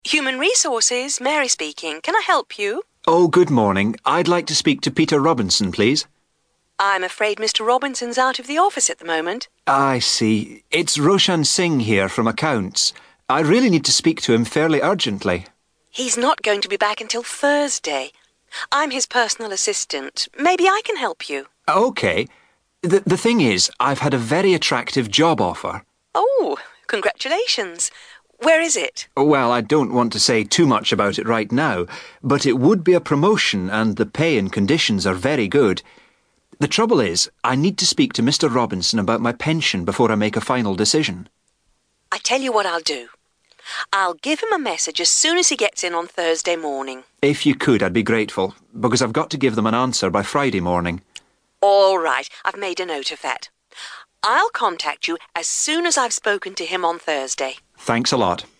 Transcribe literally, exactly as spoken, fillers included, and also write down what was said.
Human Resources, Mary speaking. Can I help you? Oh, good morning. I'd like to speak to Peter Robinson, please. I'm afraid Mister Robinson's out of the office at the moment. I see. It's Roshan Singh here from Accounts. I really need to speak to him fairly urgently. He's not going to be back until Thursday. I'm his personal assistant. Maybe I can help you. OK. The, the thing is, I've had a very attractive job offer. Oh, congratulations. Where is it? Well, I don't want to say too much about it right now, but it would be a promotion and the pay and conditions are very good. The trouble is, I need to speak to Mister Robinson about my pension before I make a final decision. I tell you what I'll do. I'll give him a message as soon as he gets in on Thursday morning. If you could, I'd be grateful, because I've got to give them an answer by Friday morning. All right, I've made a note of that. I'll contact you as soon as I've spoken to him on Thursday. Thanks a lot.